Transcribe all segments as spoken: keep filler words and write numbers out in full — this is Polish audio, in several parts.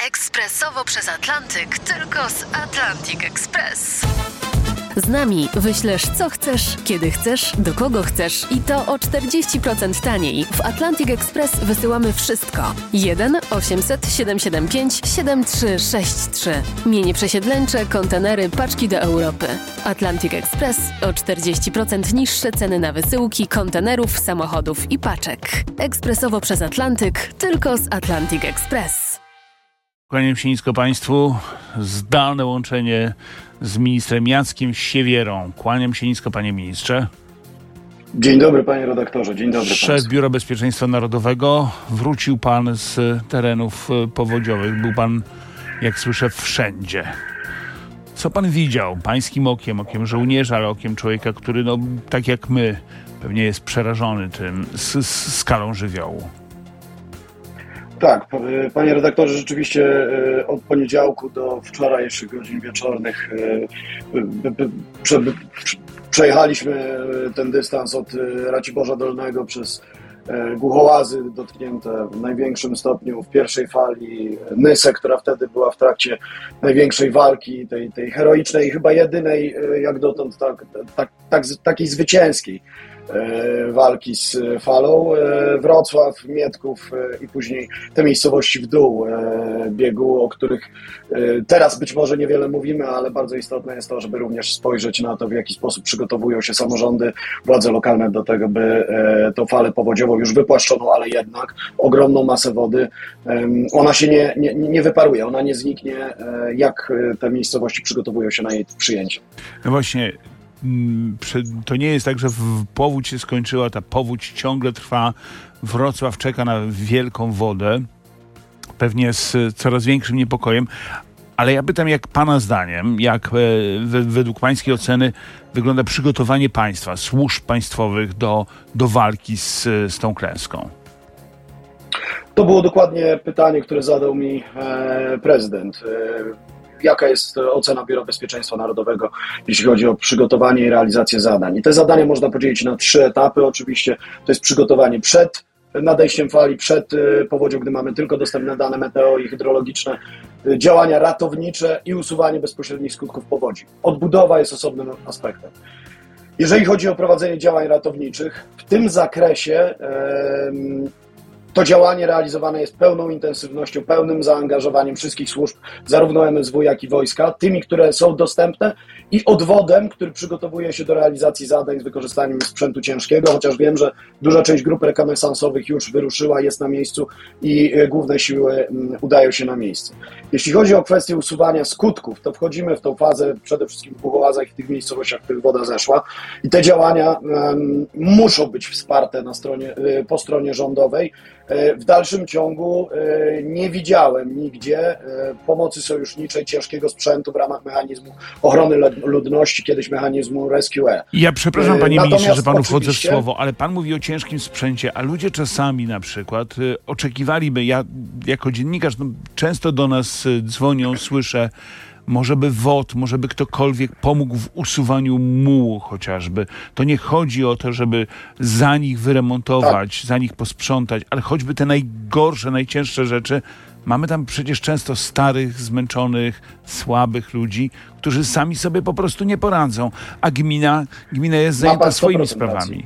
Ekspresowo przez Atlantyk, tylko z Atlantic Express. Z nami wyślesz co chcesz, kiedy chcesz, do kogo chcesz i to o czterdzieści procent taniej. W Atlantic Express wysyłamy wszystko. jeden osiemset siedemset siedemdziesiąt pięć siedemdziesiąt trzy sześćdziesiąt trzy. Mienie przesiedleńcze, kontenery, paczki do Europy. Atlantic Express o czterdzieści procent niższe ceny na wysyłki, kontenerów, samochodów i paczek. Ekspresowo przez Atlantyk, tylko z Atlantic Express. Kłaniam się nisko Państwu. Zdalne łączenie z ministrem Jackiem Siewierą. Kłaniam się nisko, panie ministrze. Dzień dobry, panie redaktorze. Dzień dobry Szef państwu. Biura Bezpieczeństwa Narodowego. Wrócił pan z terenów powodziowych. Był pan, jak słyszę, wszędzie. Co pan widział pańskim okiem, okiem żołnierza, ale okiem człowieka, który, no, tak jak my, pewnie jest przerażony tym z, z skalą żywiołu? Tak, panie redaktorze, rzeczywiście od poniedziałku do wczorajszych godzin wieczornych prze, przejechaliśmy ten dystans od Raciborza Dolnego przez Głuchołazy dotknięte w największym stopniu w pierwszej fali Nysę, która wtedy była w trakcie największej walki, tej, tej heroicznej, chyba jedynej jak dotąd tak, tak, tak, takiej zwycięskiej walki z falą. Wrocław, Mietków i później te miejscowości w dół biegu, o których teraz być może niewiele mówimy, ale bardzo istotne jest to, żeby również spojrzeć na to, w jaki sposób przygotowują się samorządy, władze lokalne do tego, by tą falę powodziową już wypłaszczoną, ale jednak ogromną masę wody, ona się nie, nie, nie wyparuje, ona nie zniknie. Jak te miejscowości przygotowują się na jej przyjęcie? No właśnie, to nie jest tak, że powódź się skończyła, ta powódź ciągle trwa. Wrocław czeka na wielką wodę, pewnie z coraz większym niepokojem. Ale ja pytam, jak pana zdaniem, jak według pańskiej oceny wygląda przygotowanie państwa, służb państwowych do, do walki z, z tą klęską? To było dokładnie pytanie, które zadał mi e, prezydent. E, Jaka jest ocena Biura Bezpieczeństwa Narodowego, jeśli chodzi o przygotowanie i realizację zadań? I te zadania można podzielić na trzy etapy. Oczywiście to jest przygotowanie przed nadejściem fali, przed powodzią, gdy mamy tylko dostępne dane meteo i hydrologiczne, działania ratownicze i usuwanie bezpośrednich skutków powodzi. Odbudowa jest osobnym aspektem. Jeżeli chodzi o prowadzenie działań ratowniczych, w tym zakresie yy, to działanie realizowane jest pełną intensywnością, pełnym zaangażowaniem wszystkich służb, zarówno M S W, jak i wojska, tymi, które są dostępne i odwodem, który przygotowuje się do realizacji zadań z wykorzystaniem sprzętu ciężkiego, chociaż wiem, że duża część grup rekonesansowych już wyruszyła, jest na miejscu i główne siły udają się na miejsce. Jeśli chodzi o kwestię usuwania skutków, to wchodzimy w tą fazę przede wszystkim w Głuchołazach i w tych miejscowościach, w których woda zeszła i te działania um, muszą być wsparte na stronie, po stronie rządowej. W dalszym ciągu nie widziałem nigdzie pomocy sojuszniczej, ciężkiego sprzętu w ramach mechanizmu ochrony ludności, kiedyś mechanizmu Rescue E. Ja przepraszam, panie Natomiast ministrze, że panu wchodzę w oczywiście... słowo, ale pan mówi o ciężkim sprzęcie, a ludzie czasami na przykład oczekiwaliby, ja jako dziennikarz no, często do nas dzwonią, słyszę, może by W O T, może by ktokolwiek pomógł w usuwaniu mułu chociażby. To nie chodzi o to, żeby za nich wyremontować, tak. za nich posprzątać, ale choćby te najgorsze, najcięższe rzeczy. Mamy tam przecież często starych, zmęczonych, słabych ludzi, którzy sami sobie po prostu nie poradzą, a gmina, gmina jest zajęta swoimi sprawami.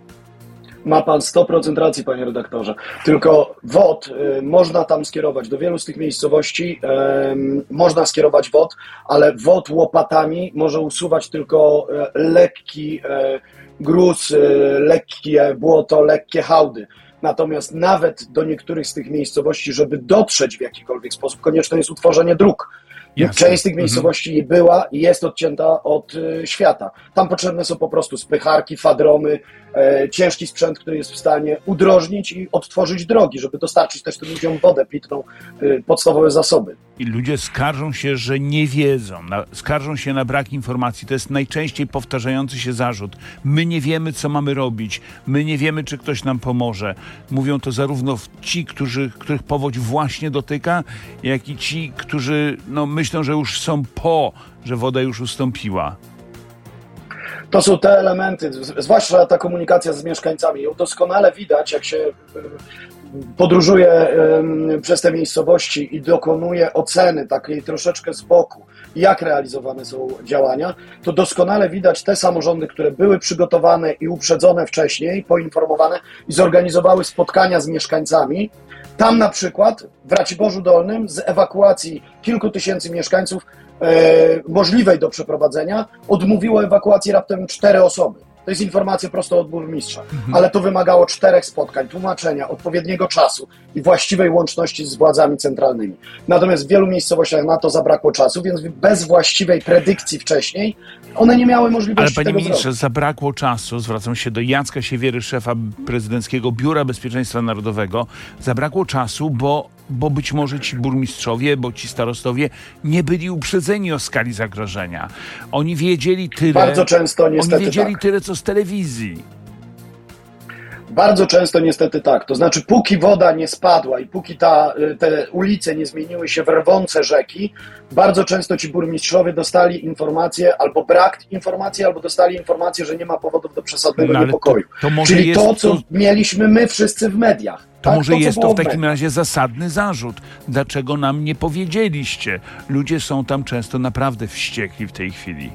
Ma pan sto procent racji, panie redaktorze. Tylko W O T y, można tam skierować. Do wielu z tych miejscowości y, można skierować W O T, ale W O T łopatami może usuwać tylko y, lekki y, gruz, y, lekkie błoto, lekkie hałdy. Natomiast nawet do niektórych z tych miejscowości, żeby dotrzeć w jakikolwiek sposób, konieczne jest utworzenie dróg. Jasne. Część z tych miejscowości mhm. była i jest odcięta od y, świata. Tam potrzebne są po prostu spycharki, fadromy, e, ciężki sprzęt, który jest w stanie udrożnić i odtworzyć drogi, żeby dostarczyć też tym ludziom wodę pitną, y, podstawowe zasoby. I ludzie skarżą się, że nie wiedzą, na, skarżą się na brak informacji. To jest najczęściej powtarzający się zarzut. My nie wiemy, co mamy robić. My nie wiemy, czy ktoś nam pomoże. Mówią to zarówno ci, którzy, których powódź właśnie dotyka, jak i ci, którzy no, myślą, że już są po, że woda już ustąpiła. To są te elementy, zwłaszcza ta komunikacja z mieszkańcami. Ją doskonale widać, jak się podróżuję y, przez te miejscowości i dokonuję oceny takiej troszeczkę z boku, jak realizowane są działania, to doskonale widać te samorządy, które były przygotowane i uprzedzone wcześniej, poinformowane i zorganizowały spotkania z mieszkańcami. Tam na przykład w Raciborzu Dolnym z ewakuacji kilku tysięcy mieszkańców e, możliwej do przeprowadzenia odmówiło ewakuacji raptem cztery osoby. To jest informacja prosto od burmistrza, mhm. ale to wymagało czterech spotkań, tłumaczenia, odpowiedniego czasu i właściwej łączności z władzami centralnymi. Natomiast w wielu miejscowościach na to zabrakło czasu, więc bez właściwej predykcji wcześniej one nie miały możliwości tego tego Ale panie ministrze, zrobić. zabrakło czasu, zwracam się do Jacka Siewiery, szefa prezydenckiego Biura Bezpieczeństwa Narodowego, zabrakło czasu, bo bo być może ci burmistrzowie, bo ci starostowie nie byli uprzedzeni o skali zagrożenia. Oni wiedzieli tyle, Bardzo często niestety oni wiedzieli tak. tyle, co z telewizji. Bardzo często niestety tak. To znaczy, póki woda nie spadła i póki ta, te ulice nie zmieniły się w rwące rzeki, bardzo często ci burmistrzowie dostali informacje, albo brak informacji, albo dostali informację, że nie ma powodów do przesadnego No, ale niepokoju. to, to może Czyli jest, to, co to, mieliśmy my wszyscy w mediach. to tak? może to, co jest to było w takim mediach. razie zasadny zarzut. Dlaczego nam nie powiedzieliście? Ludzie są tam często naprawdę wściekli w tej chwili.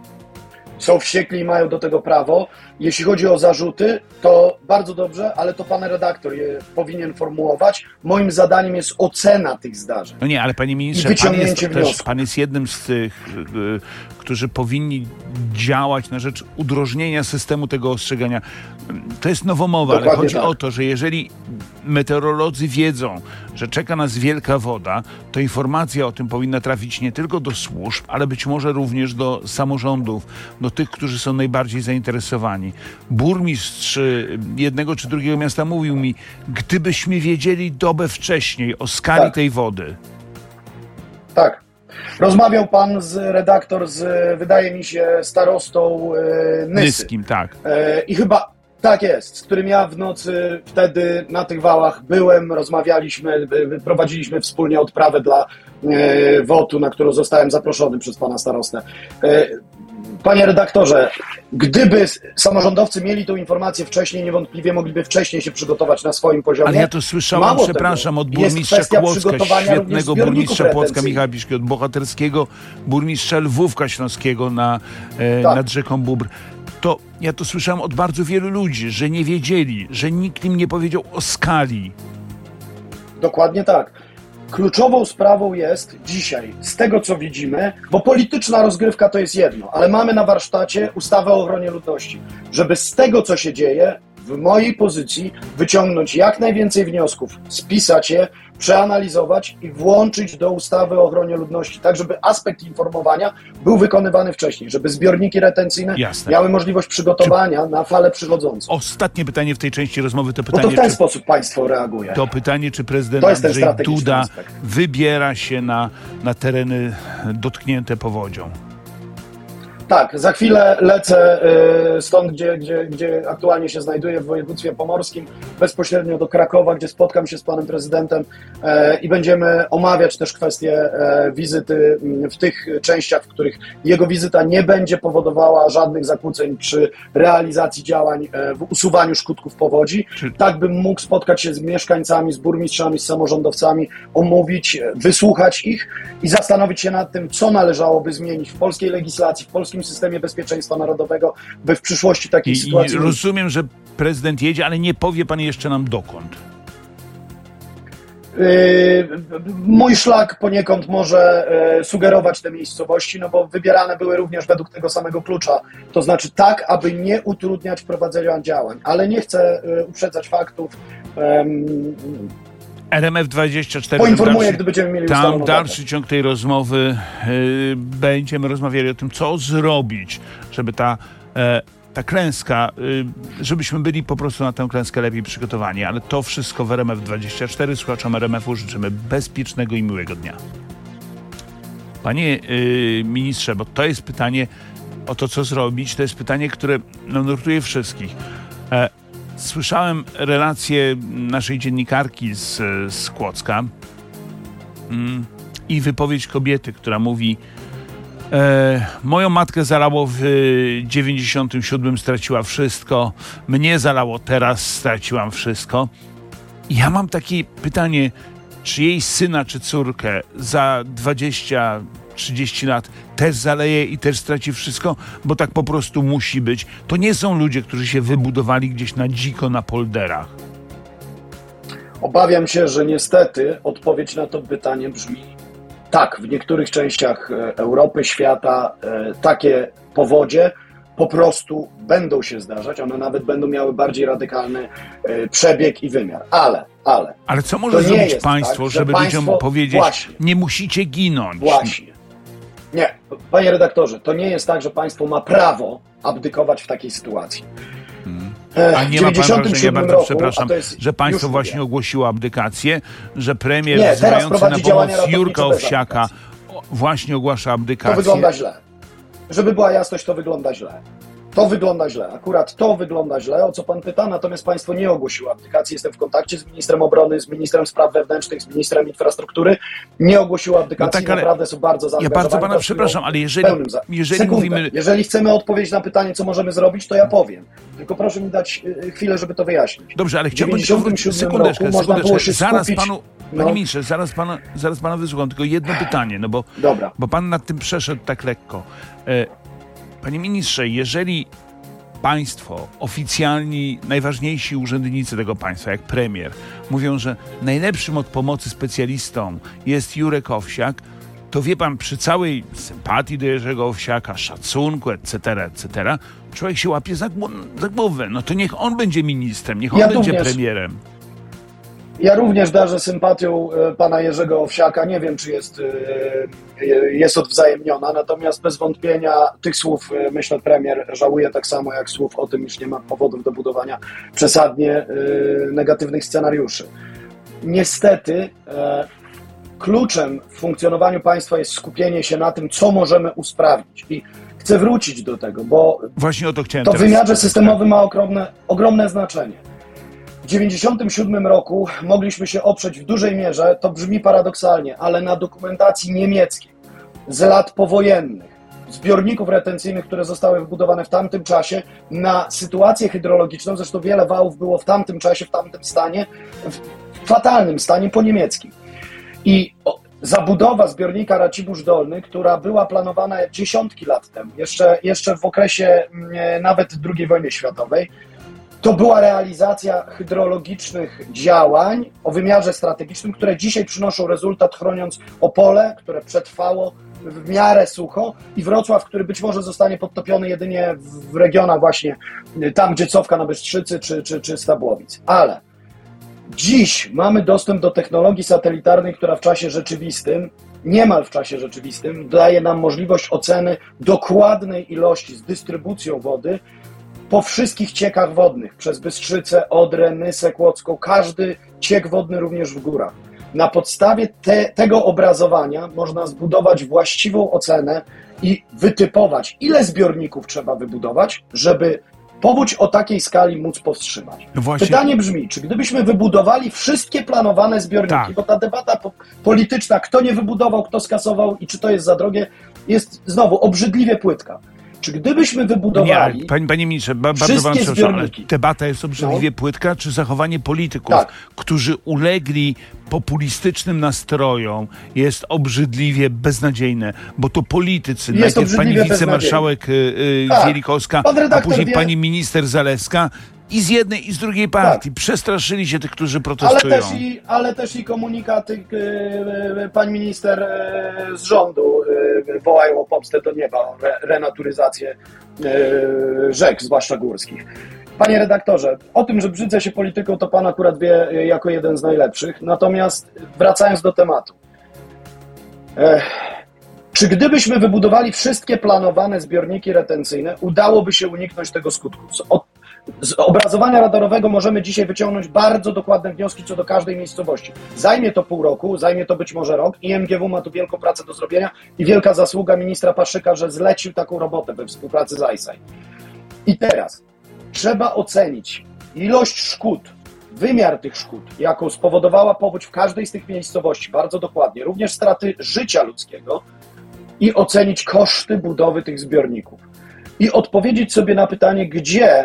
Są wściekli i mają do tego prawo. Jeśli chodzi o zarzuty, to bardzo dobrze, ale to pan redaktor je powinien formułować. Moim zadaniem jest ocena tych zdarzeń. No nie, ale panie ministrze, I pan jest, wyciągnięcie też, wniosków. pan jest jednym z tych, y, którzy powinni działać na rzecz udrożnienia systemu tego ostrzegania. To jest nowomowa, ale Dokładnie chodzi tak. o to, że jeżeli meteorolodzy wiedzą, że czeka nas wielka woda, to informacja o tym powinna trafić nie tylko do służb, ale być może również do samorządów, do tych, którzy są najbardziej zainteresowani. Burmistrz jednego czy drugiego miasta mówił mi, gdybyśmy wiedzieli dobę wcześniej o skali Tak. tej wody. Tak. Rozmawiał pan z redaktor z, wydaje mi się, starostą e, Nysy. Nyskim, tak. E, I chyba tak jest, z którym ja w nocy wtedy na tych wałach byłem, rozmawialiśmy, e, prowadziliśmy wspólnie odprawę dla e, wotu, na którą zostałem zaproszony przez pana starostę. E, Panie redaktorze, gdyby samorządowcy mieli tą informację wcześniej, niewątpliwie mogliby wcześniej się przygotować na swoim poziomie. Ale ja to słyszałem, Mało przepraszam, tego, od jest burmistrza kwestia Kłodzka, przygotowania również świetnego zbiorników burmistrza Płocka retencyjnych. Michała Piszki, od bohaterskiego burmistrza Lwówka Śląskiego na, e, Tak. nad rzeką Bóbr. To ja to słyszałem od bardzo wielu ludzi, że nie wiedzieli, że nikt im nie powiedział o skali. Dokładnie tak. Kluczową sprawą jest dzisiaj, z tego co widzimy, bo polityczna rozgrywka to jest jedno, ale mamy na warsztacie ustawę o ochronie ludności, żeby z tego co się dzieje, w mojej pozycji wyciągnąć jak najwięcej wniosków, spisać je, przeanalizować i włączyć do ustawy o ochronie ludności, tak żeby aspekt informowania był wykonywany wcześniej, żeby zbiorniki retencyjne Jasne. miały możliwość przygotowania na falę przychodzącą. Ostatnie pytanie w tej części rozmowy to Bo to pytanie, w ten czy, sposób państwo reaguje. to pytanie, czy prezydent To jest ten Andrzej strategiczny Duda aspekt. wybiera się na, na tereny dotknięte powodzią. Tak, za chwilę lecę y, stąd, gdzie, gdzie, gdzie aktualnie się znajduję, w województwie pomorskim, bezpośrednio do Krakowa, gdzie spotkam się z panem prezydentem e, i będziemy omawiać też kwestię e, wizyty w tych częściach, w których jego wizyta nie będzie powodowała żadnych zakłóceń przy realizacji działań e, w usuwaniu skutków powodzi. Czy- Tak bym mógł spotkać się z mieszkańcami, z burmistrzami, z samorządowcami, omówić, wysłuchać ich i zastanowić się nad tym, co należałoby zmienić w polskiej legislacji, w polskim systemie bezpieczeństwa narodowego, by w przyszłości takiej I, sytuacji... I rozumiem, że prezydent jedzie, ale nie powie pan jeszcze nam dokąd. Yy, mój szlak poniekąd może yy, sugerować te miejscowości, no bo wybierane były również według tego samego klucza, to znaczy tak, aby nie utrudniać prowadzenia działań, ale nie chcę yy, uprzedzać faktów. Yy, R M F dwadzieścia cztery. poinformuję, dalszy- gdy będziemy mieli Tam ustalone dalszy ciąg tej rozmowy y, będziemy rozmawiali o tym, co zrobić, żeby ta, e, ta klęska, y, żebyśmy byli po prostu na tę klęskę lepiej przygotowani. Ale to wszystko w R M F dwadzieścia cztery. Słuchaczom R M F-u życzymy bezpiecznego i miłego dnia. Panie y, ministrze, bo to jest pytanie o to, co zrobić, to jest pytanie, które no, nurtuje wszystkich. E, Słyszałem relację naszej dziennikarki z, z Kłodzka mm, i wypowiedź kobiety, która mówi: e, moją matkę zalało w dziewięćdziesiątym siódmym, straciła wszystko, mnie zalało teraz, straciłam wszystko. Ja mam takie pytanie, czy jej syna czy córkę za dwadzieścia trzydzieści lat też zaleje i też straci wszystko, bo tak po prostu musi być. To nie są ludzie, którzy się wybudowali gdzieś na dziko na polderach. Obawiam się, że niestety odpowiedź na to pytanie brzmi tak. W niektórych częściach Europy, świata takie powodzie po prostu będą się zdarzać. One nawet będą miały bardziej radykalny przebieg i wymiar. Ale, ale... Ale co może zrobić państwo, tak, żeby państwo, ludziom powiedzieć, właśnie, nie musicie ginąć? Właśnie. Nie, panie redaktorze, to nie jest tak, że państwo ma prawo abdykować w takiej sytuacji. Hmm. A nie ma pan wrażenia, bardzo roku, przepraszam, że państwo właśnie mówię. ogłosiło abdykację, że premier nie, wzywający na pomoc Jurka bez Owsiaka właśnie ogłasza abdykację. To wygląda źle. Żeby była jasność, to wygląda źle. To wygląda źle. Akurat to wygląda źle, o co pan pyta, natomiast państwo nie ogłosiło abdykacji. Jestem w kontakcie z ministrem obrony, z ministrem spraw wewnętrznych, z ministrem infrastruktury. Nie ogłosiło abdykacji, no tak, naprawdę są bardzo zaangażowani. Ja bardzo pana przepraszam, ale jeżeli, jeżeli Sekundę. mówimy... Jeżeli chcemy odpowiedzieć na pytanie, co możemy zrobić, to ja powiem. Tylko proszę mi dać chwilę, żeby to wyjaśnić. Dobrze, ale chciałbym... W dziewięćdziesiątym siódmym roku można było się zaraz skupić... Panu, no. Panie ministrze, zaraz pana, zaraz pana wysłucham, tylko jedno pytanie, no bo, Dobra. bo pan nad tym przeszedł tak lekko. Panie ministrze, jeżeli państwo, oficjalni, najważniejsi urzędnicy tego państwa, jak premier, mówią, że najlepszym od pomocy specjalistom jest Jurek Owsiak, to wie pan, przy całej sympatii do Jerzego Owsiaka, szacunku, et cetera, et cetera, człowiek się łapie za, za głowę. No to niech on będzie ministrem, niech on ja będzie również. premierem. Ja również darzę sympatią pana Jerzego Owsiaka. Nie wiem, czy jest, jest odwzajemniona, natomiast bez wątpienia tych słów, myślę, premier żałuje tak samo jak słów o tym, iż nie ma powodów do budowania przesadnie negatywnych scenariuszy. Niestety kluczem w funkcjonowaniu państwa jest skupienie się na tym, co możemy usprawnić. I chcę wrócić do tego, bo Właśnie o to chciałem to w teraz wymiarze systemowym ma ogromne, ogromne znaczenie. W dziewięćdziesiątym siódmym roku mogliśmy się oprzeć w dużej mierze, to brzmi paradoksalnie, ale na dokumentacji niemieckiej z lat powojennych, zbiorników retencyjnych, które zostały wybudowane w tamtym czasie, na sytuację hydrologiczną. Zresztą wiele wałów było w tamtym czasie, w tamtym stanie, w fatalnym stanie po niemieckim. I zabudowa zbiornika Racibórz Dolny, która była planowana dziesiątki lat temu, jeszcze, jeszcze w okresie nawet drugiej wojny światowej, to była realizacja hydrologicznych działań o wymiarze strategicznym, które dzisiaj przynoszą rezultat, chroniąc Opole, które przetrwało w miarę sucho, i Wrocław, który być może zostanie podtopiony jedynie w regionach właśnie tam, gdzie cofka na Bystrzycy czy, czy, czy Stabłowic. Ale dziś mamy dostęp do technologii satelitarnej, która w czasie rzeczywistym, niemal w czasie rzeczywistym, daje nam możliwość oceny dokładnej ilości z dystrybucją wody po wszystkich ciekach wodnych, przez Bystrzycę, Odrę, Nysę Kłodzką, każdy ciek wodny również w górach. Na podstawie te, tego obrazowania można zbudować właściwą ocenę i wytypować, ile zbiorników trzeba wybudować, żeby powódź o takiej skali móc powstrzymać. No właśnie... Pytanie brzmi, czy gdybyśmy wybudowali wszystkie planowane zbiorniki, tak. bo ta debata po, polityczna, kto nie wybudował, kto skasował i czy to jest za drogie, jest znowu obrzydliwie płytka. Czy gdybyśmy wybudowali... Nie, panie, panie ministrze, ba, bardzo pan przepraszam, ale debata jest obrzydliwie no. płytka, czy zachowanie polityków, tak. którzy ulegli populistycznym nastrojom, jest obrzydliwie beznadziejne, bo to politycy, jest najpierw pani wicemarszałek yy, tak. Wielikowska, a później wie... pani minister Zalewska, i z jednej, i z drugiej partii. Tak. Przestraszyli się tych, którzy protestują. Ale też i, ale też i komunikaty yy, pani minister yy, z rządu yy, wołają o pomstę do nieba, o re, renaturyzację yy, rzek, zwłaszcza górskich. Panie redaktorze, o tym, że brzydzę się polityką, to pan akurat wie yy, jako jeden z najlepszych. Natomiast wracając do tematu. Yy, czy gdybyśmy wybudowali wszystkie planowane zbiorniki retencyjne, udałoby się uniknąć tego skutku? Od, Z obrazowania radarowego możemy dzisiaj wyciągnąć bardzo dokładne wnioski co do każdej miejscowości. Zajmie to pół roku, zajmie to być może rok. I M G W ma tu wielką pracę do zrobienia i wielka zasługa ministra Paszyka, że zlecił taką robotę we współpracy z I S A I. I teraz trzeba ocenić ilość szkód, wymiar tych szkód, jaką spowodowała powódź w każdej z tych miejscowości, bardzo dokładnie, również straty życia ludzkiego, i ocenić koszty budowy tych zbiorników. I odpowiedzieć sobie na pytanie, gdzie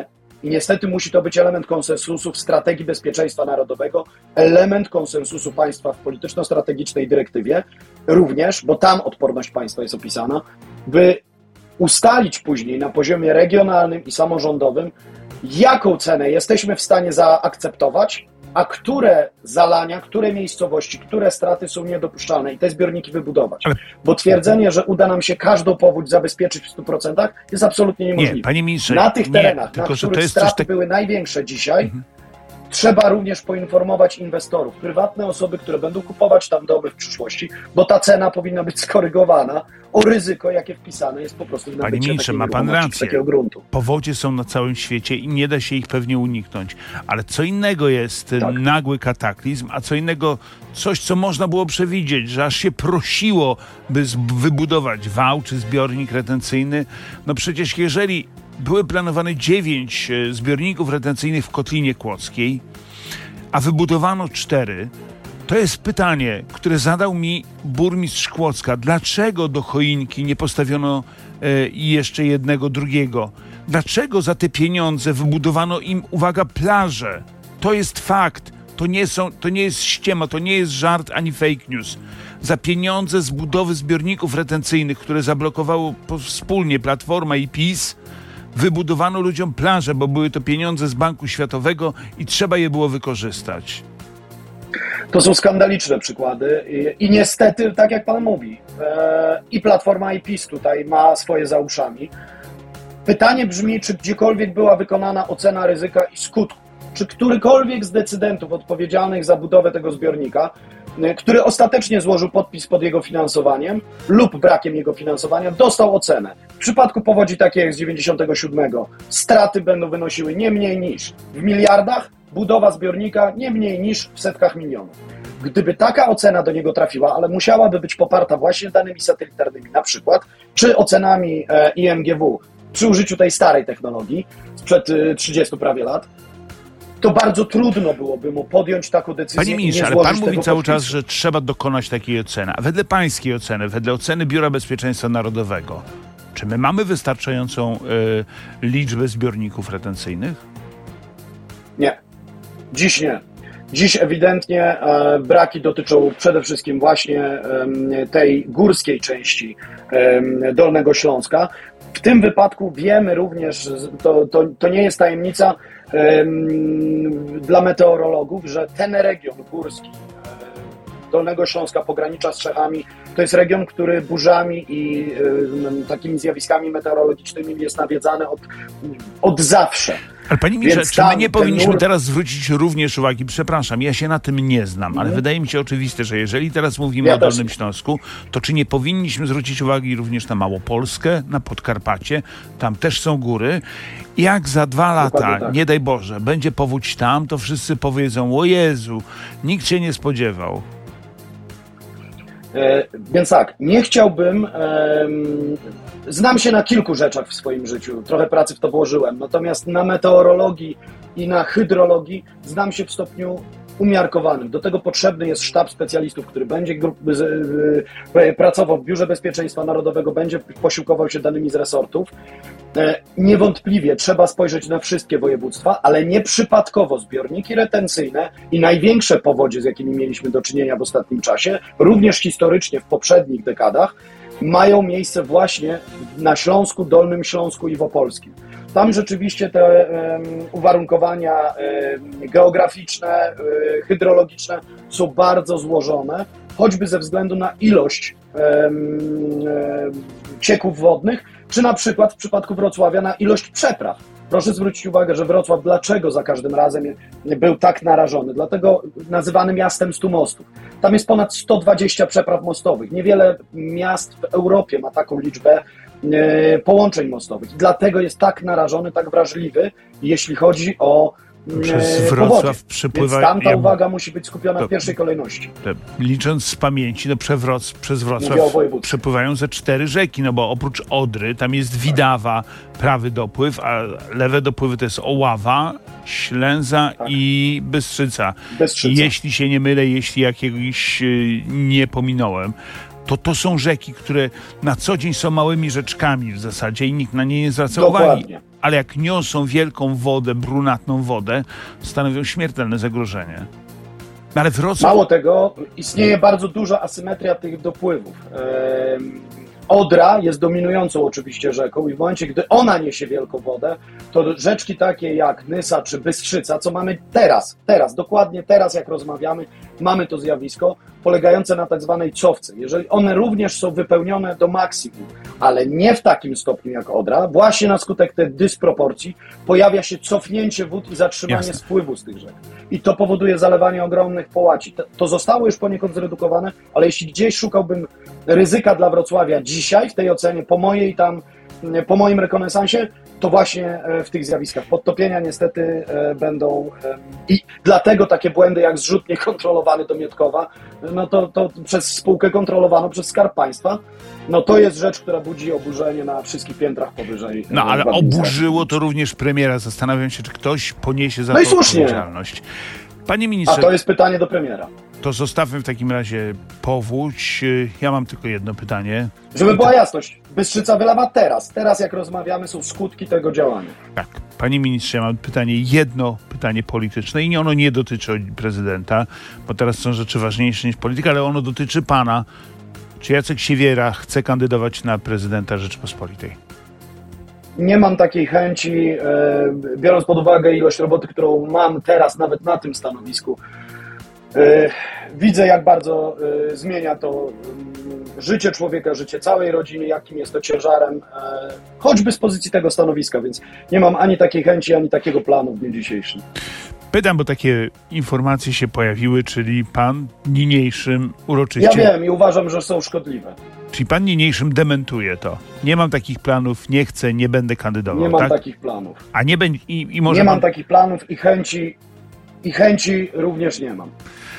i niestety musi to być element konsensusu w strategii bezpieczeństwa narodowego, element konsensusu państwa w polityczno-strategicznej dyrektywie również, bo tam odporność państwa jest opisana, by ustalić później na poziomie regionalnym i samorządowym, jaką cenę jesteśmy w stanie zaakceptować, a które zalania, które miejscowości, które straty są niedopuszczalne i te zbiorniki wybudować. Ale... Bo twierdzenie, że uda nam się każdą powódź zabezpieczyć w stu procentach jest absolutnie niemożliwe. Nie, panie ministrze, na tych nie, terenach, tylko, na których to jest straty tak... były największe dzisiaj, mhm. trzeba również poinformować inwestorów, prywatne osoby, które będą kupować tam domy w przyszłości, bo ta cena powinna być skorygowana o ryzyko, jakie wpisane jest po prostu w nabycie Panie ministrze, ma pan rację. takiego gruntu. Powodzie są na całym świecie i nie da się ich pewnie uniknąć. Ale co innego jest tak. nagły kataklizm, a co innego coś, co można było przewidzieć, że aż się prosiło, by wybudować wał czy zbiornik retencyjny. No przecież jeżeli były planowane dziewięć zbiorników retencyjnych w Kotlinie Kłodzkiej, a wybudowano cztery, to jest pytanie, które zadał mi burmistrz Kłodzka. Dlaczego do choinki nie postawiono e, jeszcze jednego, drugiego? Dlaczego za te pieniądze wybudowano im, uwaga, plaże? To jest fakt. To nie są, to nie jest ściema, to nie jest żart ani fake news. Za pieniądze z budowy zbiorników retencyjnych, które zablokowało wspólnie Platforma i PiS, wybudowano ludziom plaże, bo były to pieniądze z Banku Światowego i trzeba je było wykorzystać. To są skandaliczne przykłady i, i niestety, tak jak pan mówi, e, i Platforma, i PiS tutaj ma swoje za uszami. Pytanie brzmi, czy gdziekolwiek była wykonana ocena ryzyka i skutku, czy którykolwiek z decydentów odpowiedzialnych za budowę tego zbiornika, który ostatecznie złożył podpis pod jego finansowaniem lub brakiem jego finansowania, dostał ocenę. W przypadku powodzi takiej jak z dziewięćdziesiątego siódmego straty będą wynosiły nie mniej niż w miliardach, budowa zbiornika nie mniej niż w setkach milionów. Gdyby taka ocena do niego trafiła, ale musiałaby być poparta właśnie danymi satelitarnymi na przykład, czy ocenami e, I M G W przy użyciu tej starej technologii sprzed e, trzydziestu prawie lat, to bardzo trudno byłoby mu podjąć taką decyzję. Panie ministrze, ale pan mówi cały czas, że trzeba dokonać takiej oceny. A wedle pańskiej oceny, wedle oceny Biura Bezpieczeństwa Narodowego, czy my mamy wystarczającą y, liczbę zbiorników retencyjnych? Nie. Dziś nie. Dziś ewidentnie e, braki dotyczą przede wszystkim właśnie e, tej górskiej części e, Dolnego Śląska. W tym wypadku wiemy również, to, to, to nie jest tajemnica e, dla meteorologów, że ten region górski e, Dolnego Śląska, pogranicza z Czechami, to jest region, który burzami i e, takimi zjawiskami meteorologicznymi jest nawiedzany od, od zawsze. Ale panie ministrze, czy my nie powinniśmy teraz zwrócić również uwagi, przepraszam, ja się na tym nie znam, ale wydaje mi się oczywiste, że jeżeli teraz mówimy ja o Dolnym Śląsku, to czy nie powinniśmy zwrócić uwagi również na Małopolskę, na Podkarpacie, tam też są góry. Jak za dwa lata, tak. nie daj Boże, będzie powódź tam, to wszyscy powiedzą, o Jezu, nikt się nie spodziewał. E, więc tak, nie chciałbym, e, znam się na kilku rzeczach w swoim życiu, trochę pracy w to włożyłem, natomiast na meteorologii i na hydrologii znam się w stopniu umiarkowanym. Do tego potrzebny jest sztab specjalistów, który będzie grup, z, z, pracował w Biurze Bezpieczeństwa Narodowego, będzie posiłkował się danymi z resortów. E, niewątpliwie trzeba spojrzeć na wszystkie województwa, ale nie przypadkowo zbiorniki retencyjne i największe powodzie, z jakimi mieliśmy do czynienia w ostatnim czasie, również historycznie w poprzednich dekadach, mają miejsce właśnie na Śląsku, Dolnym Śląsku i w Opolskim. Tam rzeczywiście te um, uwarunkowania um, geograficzne, um, hydrologiczne są bardzo złożone, choćby ze względu na ilość um, um, cieków wodnych, czy na przykład w przypadku Wrocławia na ilość przepraw. Proszę zwrócić uwagę, że Wrocław dlaczego za każdym razem był tak narażony? Dlatego nazywany miastem stu mostów. Tam jest ponad sto dwadzieścia przepraw mostowych. Niewiele miast w Europie ma taką liczbę e, połączeń mostowych. I dlatego jest tak narażony, tak wrażliwy, jeśli chodzi o Przez Wrocław przepływa... Więc tam ta ja... uwaga musi być skupiona to, w pierwszej kolejności. To, licząc z pamięci, no Przewroc, przez Wrocław przepływają ze cztery rzeki, no bo oprócz Odry, tam jest Widawa, prawy dopływ, a lewe dopływy to jest Oława, Ślęza tak. i Bystrzyca. Bystrzyca. Jeśli się nie mylę, jeśli jakiegoś nie pominąłem, to to są rzeki, które na co dzień są małymi rzeczkami w zasadzie i nikt na nie nie zwraca Dokładnie. uwagi. ale jak niosą wielką wodę, brunatną wodę, stanowią śmiertelne zagrożenie. Ale Wrocław... Mało tego, istnieje bardzo duża asymetria tych dopływów. Ehm, Odra jest dominującą oczywiście rzeką i w momencie, gdy ona niesie wielką wodę, to rzeczki takie jak Nysa czy Bystrzyca, co mamy teraz, teraz, dokładnie teraz jak rozmawiamy, mamy to zjawisko polegające na tak zwanej cofce. Jeżeli one również są wypełnione do maksimum, ale nie w takim stopniu jak Odra, właśnie na skutek tej dysproporcji pojawia się cofnięcie wód i zatrzymanie Jasne. spływu z tych rzek. I to powoduje zalewanie ogromnych połaci. To, to zostało już poniekąd zredukowane, ale jeśli gdzieś szukałbym ryzyka dla Wrocławia dzisiaj w tej ocenie, po mojej tam, po moim rekonesansie, to właśnie w tych zjawiskach podtopienia niestety będą i dlatego takie błędy jak zrzut niekontrolowany do Mietkowa, no to, to przez spółkę kontrolowaną przez Skarb Państwa, no to jest rzecz, która budzi oburzenie na wszystkich piętrach powyżej. No ale w administracji. oburzyło to również premiera. Zastanawiam się, czy ktoś poniesie za No i to słusznie. odpowiedzialność. Panie A ministrze, to jest pytanie do premiera. to zostawmy w takim razie powódź. Ja mam tylko jedno pytanie. Żeby była jasność, Bystrzyca wylewa teraz. Teraz jak rozmawiamy są skutki tego działania. Tak, panie ministrze, ja mam pytanie, jedno pytanie polityczne i nie, ono nie dotyczy prezydenta, bo teraz są rzeczy ważniejsze niż polityka, ale ono dotyczy pana. Czy Jacek Siewiera chce kandydować na prezydenta Rzeczypospolitej? Nie mam takiej chęci, e, biorąc pod uwagę ilość roboty, którą mam teraz nawet na tym stanowisku. E, widzę, jak bardzo e, zmienia to e, życie człowieka, życie całej rodziny, jakim jest to ciężarem, e, choćby z pozycji tego stanowiska, więc nie mam ani takiej chęci, ani takiego planu w dniu dzisiejszym. Pytam, bo takie informacje się pojawiły, czyli pan niniejszym uroczyście... Ja wiem i uważam, że są szkodliwe. Czyli pan niniejszym dementuje to. Nie mam takich planów, nie chcę, nie będę kandydował, Nie mam tak? takich planów. A nie będzie... I, i może Nie mam pan... takich planów i chęci, i chęci również nie mam.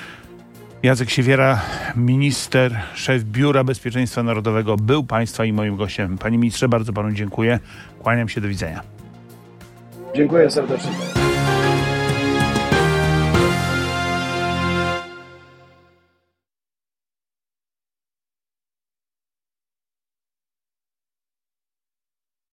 Jacek Siewiera, minister, szef Biura Bezpieczeństwa Narodowego, był państwa i moim gościem. Panie ministrze, bardzo panu dziękuję. Kłaniam się, do widzenia. Dziękuję serdecznie.